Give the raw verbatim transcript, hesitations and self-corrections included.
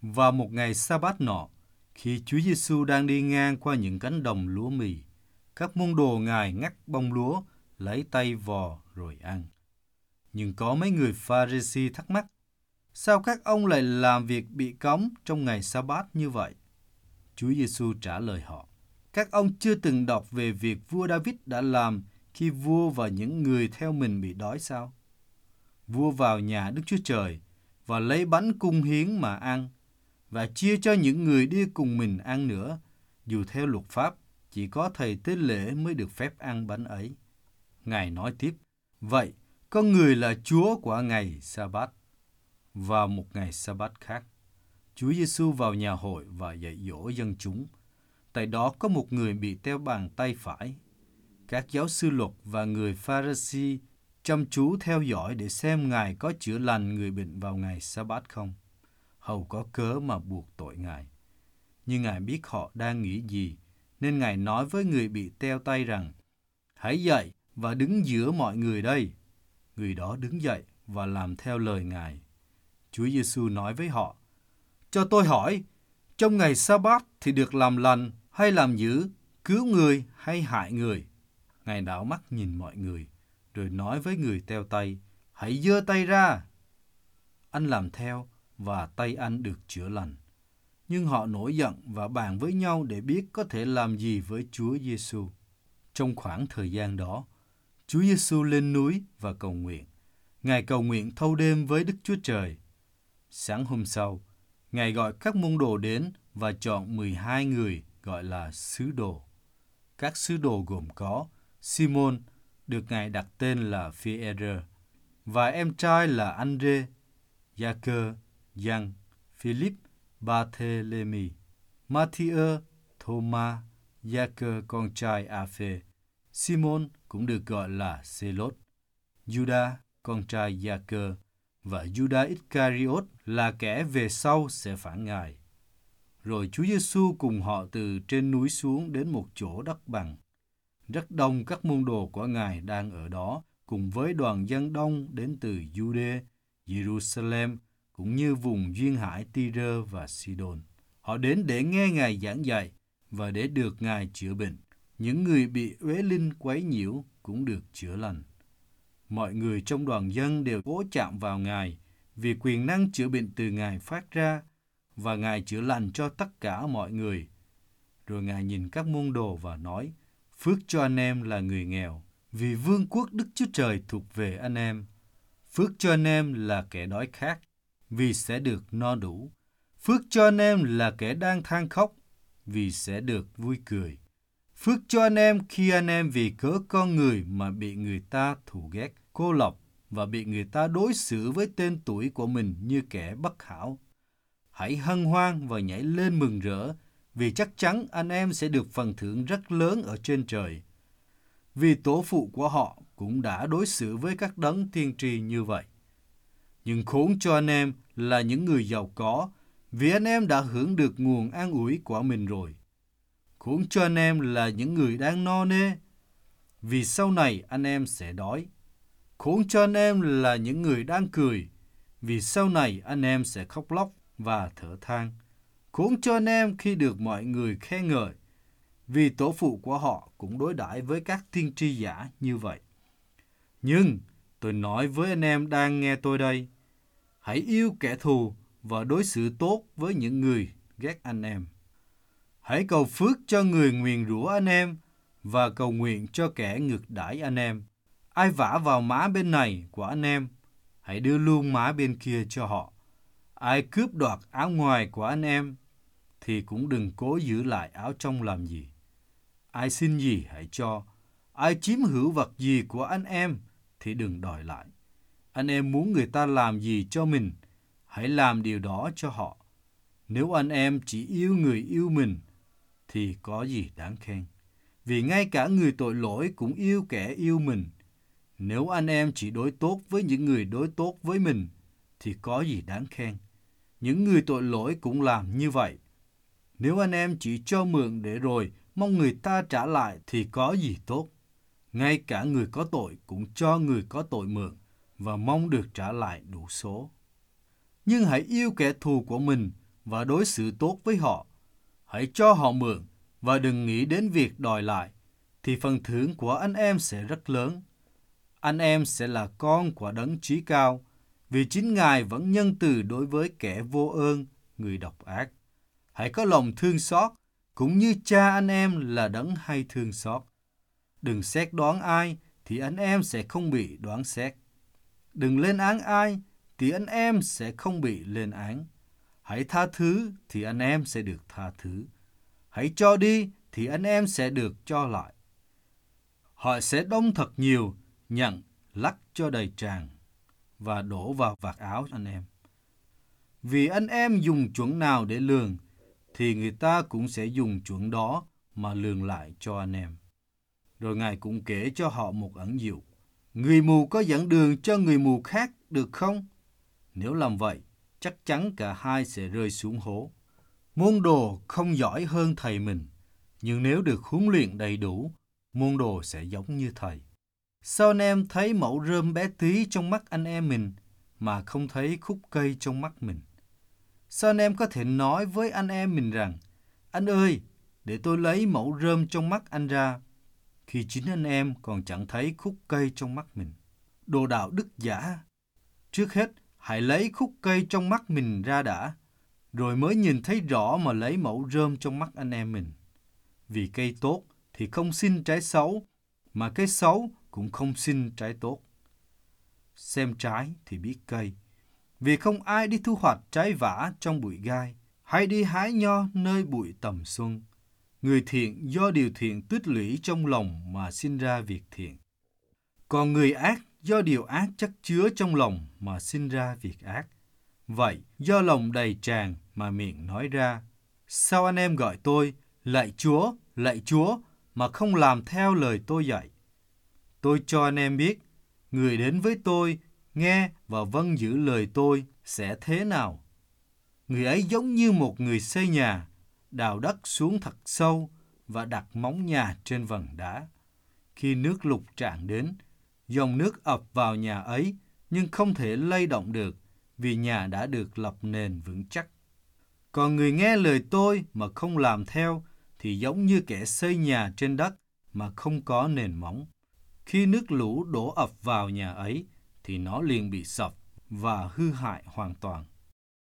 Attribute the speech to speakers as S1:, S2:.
S1: Vào một ngày sa-bát nọ, khi Chúa Giêsu đang đi ngang qua những cánh đồng lúa mì, các môn đồ Ngài ngắt bông lúa, lấy tay vò rồi ăn. Nhưng có mấy người Pha-ri-si thắc mắc, sao các ông lại làm việc bị cấm trong ngày sa-bát như vậy? Chúa Giêsu trả lời họ, các ông chưa từng đọc về việc vua David đã làm khi vua và những người theo mình bị đói sao? Vua vào nhà Đức Chúa Trời và lấy bánh cung hiến mà ăn, và chia cho những người đi cùng mình ăn nữa, dù theo luật pháp, chỉ có thầy tế lễ mới được phép ăn bánh ấy. Ngài nói tiếp, vậy, con người là Chúa của ngày sa-bát. Vào một ngày sa-bát khác, Chúa Giêsu vào nhà hội và dạy dỗ dân chúng. Tại đó có một người bị teo bàn tay phải. Các giáo sư luật và người Pha-ri-si chăm chú theo dõi để xem Ngài có chữa lành người bệnh vào ngày sa-bát không, hầu có cớ mà buộc tội Ngài. Nhưng Ngài biết họ đang nghĩ gì, nên Ngài nói với người bị teo tay rằng, hãy dậy và đứng giữa mọi người đây. Người đó đứng dậy và làm theo lời Ngài. Chúa Giêsu nói với họ, cho tôi hỏi, trong ngày sa-bát thì được làm lành hay làm dữ, cứu người hay hại người? Ngài đảo mắt nhìn mọi người, rồi nói với người teo tay, hãy giơ tay ra. Anh làm theo, và tay anh được chữa lành. Nhưng họ nổi giận và bàn với nhau để biết có thể làm gì với Chúa Giêsu. Trong khoảng thời gian đó, Chúa Giêsu lên núi và cầu nguyện. Ngài cầu nguyện thâu đêm với Đức Chúa Trời. Sáng hôm sau, Ngài gọi các môn đồ đến và chọn mười hai người gọi là sứ đồ. Các sứ đồ gồm có Simon, được Ngài đặt tên là Phi-e-rơ, và em trai là Ândrê, Gia-cơ, Giăng, Philip, Ba-thê-lê-mi, Ma-thi-ơ, Thô-ma, Gia-cơ con trai A-phê, Simon cũng được gọi là Xê-lốt, Giu-đa con trai Gia-cơ, và Giu-đa Ích-ca-ri-ốt là kẻ về sau sẽ phản Ngài. Rồi Chúa Giêsu cùng họ từ trên núi xuống đến một chỗ đất bằng. Rất đông các môn đồ của Ngài đang ở đó, cùng với đoàn dân đông đến từ Giu-đê, Giê-ru-sa-lem, cũng như vùng duyên hải Ti-rơ và Si-đôn. Họ đến để nghe Ngài giảng dạy và để được Ngài chữa bệnh. Những người bị uế linh quấy nhiễu cũng được chữa lành. Mọi người trong đoàn dân đều cố chạm vào Ngài, vì quyền năng chữa bệnh từ Ngài phát ra, và Ngài chữa lành cho tất cả mọi người. Rồi Ngài nhìn các môn đồ và nói, phước cho anh em là người nghèo, vì vương quốc Đức Chúa Trời thuộc về anh em. Phước cho anh em là kẻ đói khát, vì sẽ được no đủ. Phước cho anh em là kẻ đang than khóc, vì sẽ được vui cười. Phước cho anh em khi anh em vì cớ con người mà bị người ta thù ghét, cô lập và bị người ta đối xử với tên tuổi của mình như kẻ bất hảo. Hãy hân hoan và nhảy lên mừng rỡ, vì chắc chắn anh em sẽ được phần thưởng rất lớn ở trên trời. Vì tổ phụ của họ cũng đã đối xử với các đấng tiên tri như vậy. Nhưng khốn cho anh em là những người giàu có, vì anh em đã hưởng được nguồn an ủi của mình rồi. Khốn cho anh em là những người đang no nê, vì sau này anh em sẽ đói. Khốn cho anh em là những người đang cười, vì sau này anh em sẽ khóc lóc và thở than. Khốn cho anh em khi được mọi người khen ngợi, vì tổ phụ của họ cũng đối đãi với các tiên tri giả như vậy. Nhưng tôi nói với anh em đang nghe tôi đây, hãy yêu kẻ thù và đối xử tốt với những người ghét anh em. Hãy cầu phước cho người nguyền rủa anh em và cầu nguyện cho kẻ ngược đãi anh em. Ai vả vào má bên này của anh em, hãy đưa luôn má bên kia cho họ. Ai cướp đoạt áo ngoài của anh em, thì cũng đừng cố giữ lại áo trong làm gì. Ai xin gì hãy cho. Ai chiếm hữu vật gì của anh em, thì đừng đòi lại. Anh em muốn người ta làm gì cho mình, hãy làm điều đó cho họ. Nếu anh em chỉ yêu người yêu mình, thì có gì đáng khen. Vì ngay cả người tội lỗi cũng yêu kẻ yêu mình. Nếu anh em chỉ đối tốt với những người đối tốt với mình, thì có gì đáng khen. Những người tội lỗi cũng làm như vậy. Nếu anh em chỉ cho mượn để rồi mong người ta trả lại thì có gì tốt. Ngay cả người có tội cũng cho người có tội mượn và mong được trả lại đủ số. Nhưng hãy yêu kẻ thù của mình và đối xử tốt với họ. Hãy cho họ mượn và đừng nghĩ đến việc đòi lại, thì phần thưởng của anh em sẽ rất lớn. Anh em sẽ là con của Đấng Chí Cao, vì chính Ngài vẫn nhân từ đối với kẻ vô ơn, người độc ác. Hãy có lòng thương xót, cũng như cha anh em là Đấng hay thương xót. Đừng xét đoán ai, thì anh em sẽ không bị đoán xét. Đừng lên án ai, thì anh em sẽ không bị lên án. Hãy tha thứ, thì anh em sẽ được tha thứ. Hãy cho đi, thì anh em sẽ được cho lại. Họ sẽ đông thật nhiều, nhận, lắc cho đầy tràn, và đổ vào vạt áo anh em. Vì anh em dùng chuẩn nào để lường, thì người ta cũng sẽ dùng chuẩn đó mà lường lại cho anh em. Rồi Ngài cũng kể cho họ một ẩn dụ. Người mù có dẫn đường cho người mù khác được không? Nếu làm vậy, chắc chắn cả hai sẽ rơi xuống hố. Môn đồ không giỏi hơn thầy mình, nhưng nếu được huấn luyện đầy đủ, môn đồ sẽ giống như thầy. Sao anh em thấy mẩu rơm bé tí trong mắt anh em mình, mà không thấy khúc cây trong mắt mình? Sao anh em có thể nói với anh em mình rằng, anh ơi, để tôi lấy mẩu rơm trong mắt anh ra, khi chính anh em còn chẳng thấy khúc cây trong mắt mình? Đồ đạo đức giả! Trước hết, hãy lấy khúc cây trong mắt mình ra đã, rồi mới nhìn thấy rõ mà lấy mẩu rơm trong mắt anh em mình. Vì cây tốt thì không sinh trái xấu, mà cây xấu cũng không sinh trái tốt. Xem trái thì biết cây, vì không ai đi thu hoạch trái vả trong bụi gai, hay đi hái nho nơi bụi tầm xuân. Người thiện do điều thiện tích lũy trong lòng mà sinh ra việc thiện. Còn người ác do điều ác chất chứa trong lòng mà sinh ra việc ác. Vậy, do lòng đầy tràn mà miệng nói ra, sao anh em gọi tôi, lạy Chúa, lạy Chúa, mà không làm theo lời tôi dạy? Tôi cho anh em biết, người đến với tôi, nghe và vâng giữ lời tôi sẽ thế nào? Người ấy giống như một người xây nhà, đào đất xuống thật sâu và đặt móng nhà trên vầng đá. Khi nước lụt tràn đến, dòng nước ập vào nhà ấy, nhưng không thể lay động được, vì nhà đã được lập nền vững chắc. Còn người nghe lời tôi mà không làm theo, thì giống như kẻ xây nhà trên đất mà không có nền móng. Khi nước lũ đổ ập vào nhà ấy, thì nó liền bị sập và hư hại hoàn toàn.